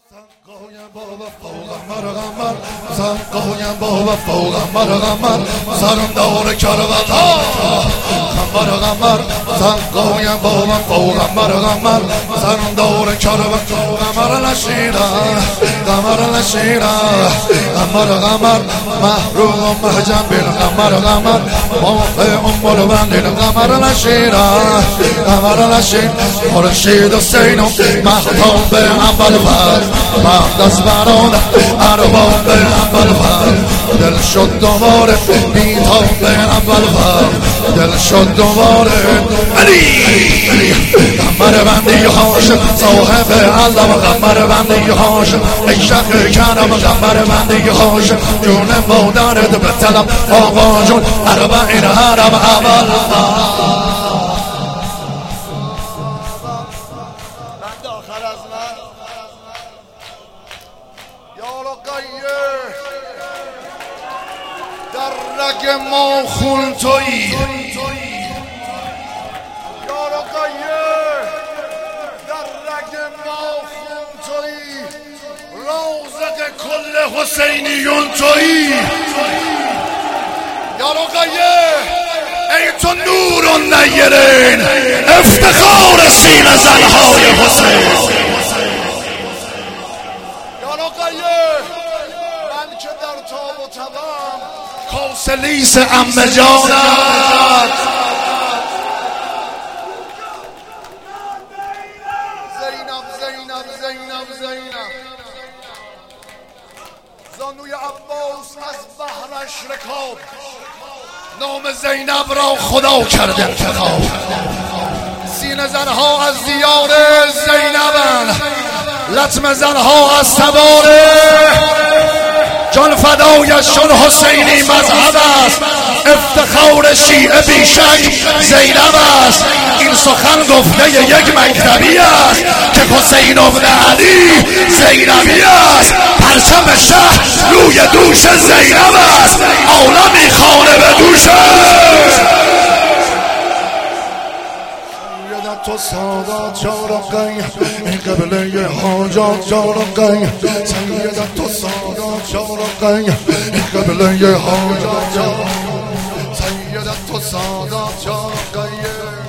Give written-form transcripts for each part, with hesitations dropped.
سقایم بابا فوق مرغمر سقایم بابا فوق مرغمر سرندار کربلا قمر قمر سقایم بابا فوق مرغمر سرندار کربلا قمر نشیرا قمر نشیرا قمر قمر محروم محجم بالقمر قمر موقع امور بندین قمر نشیرا قمر نشیر مرشید حسین محتاب اول فرد دست بران ارباب اول فرد دل شد دوباره بیتاب اول فرد دل شد دوباره علی قمر بندی هاشم صاحب علم قمر بندی هاشم ای شخ کرم قمر بندی هاشم جون مادرت به طلب آقا جون اربعین حرم اول در رگ ما خون تویی یارو قیر در رگ ما خون تویی روزق کل حسینیون تویی یارو قیر ای تو نور و نیرین افتخار سینه زنهای حسین یارو قیر من که در تاب و تبم کوسلیس ام جانت زینب زینب زینب زینب زانوی عباس از بحرش رکاب نام زینب را خدا کرده انتخاب سینه زنها از دیار زینبن لطم زنها از سواره جان فدایشون حسینی مذهب است افتخار شیعه بیشک زینب است این سخن گفته یک مکتبی است که حسین ابن علی زینبی است پرچم شهر روی دوش زینب است عالمی خانه به دوشه تو سادات جارقی قبله حاجات جارقی سیدت تو سادات جارقی قبله حاجات جارقی سیدت تو سادات جارقی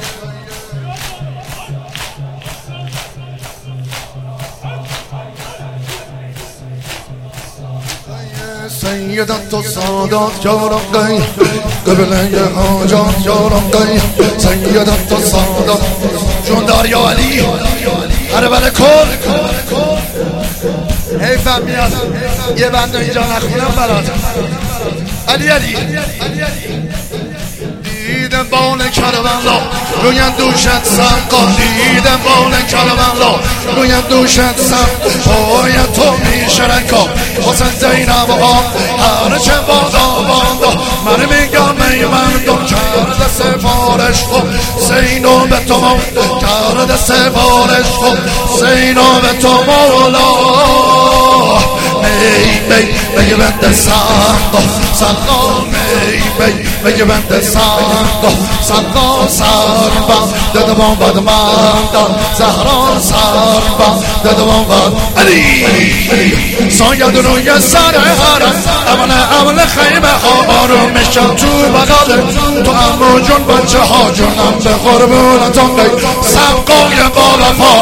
سیدت تو سادات جارقی قبله حاجات جارقی سیدت تو سادات جون داریا علی عربل کل حیفم میاد یه بند اینجا نخونم برات علی دیدم بان کربلا روی دوشت سقا دیدم بان کربلا روی دوشت سقا پای تو میشرکا حسین زینب آم هرچه بادا من میگم ای مردم کرده سفارش خب زینو به تو مولا کرده سفارش خب زینو به تو مولا می بند سقا می بند سقا سربم ددوان بدمندم زهران سربم ددوان بد علی ساید روی سر حرم اول خیمه ها آروم میشم تو بغل تو امو جون بچه ها جونم به قربونتون بی سقای بالا پا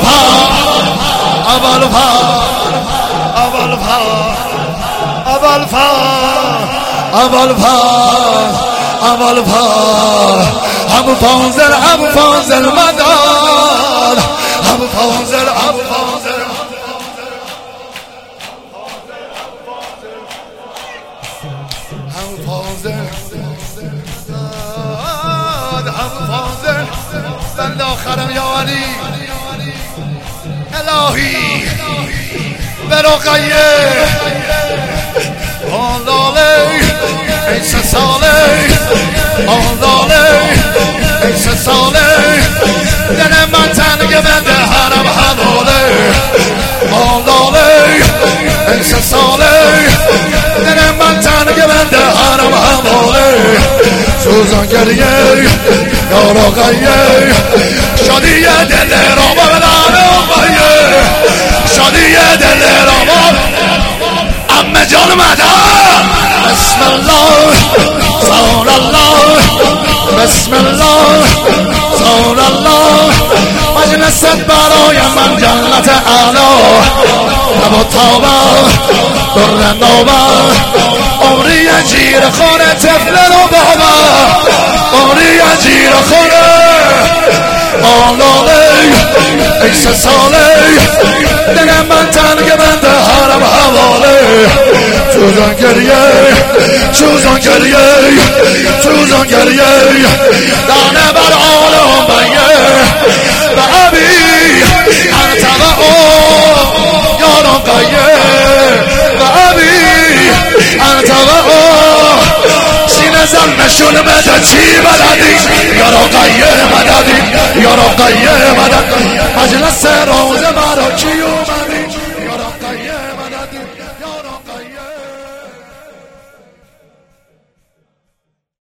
اول ابو فاضل مدار ابو فاضل بند آخرم یا علی الهی برقیه آلاله ای سه ساله آلاله ای سه ساله دل من تنگ بنده حرم حلاله آلاله ای سه ساله دل من تنگ بنده حرم حلاله سوزان گریه یارو غیه شادی دل را بردن آقایه شادی گریه دل را امه جان مدد بسم الله سال الله بسم الله سال الله مجلست برای من جنت اعلا ابو توبه در نوبه عمری جیر خانه طفل رو بابا عمری جیر خانه آلاله ایس ساله دلم من تنگ بنده حرم حواله سوزان گریه سوزان گریه سوزان گریه دانه بر عالم بیه و ابی انتبه یارم قیه و ابی انتبه سینه زن نشون بده چی بلدی یارم قیه مددی یارم قیه مدد مجلس روز مرا کیو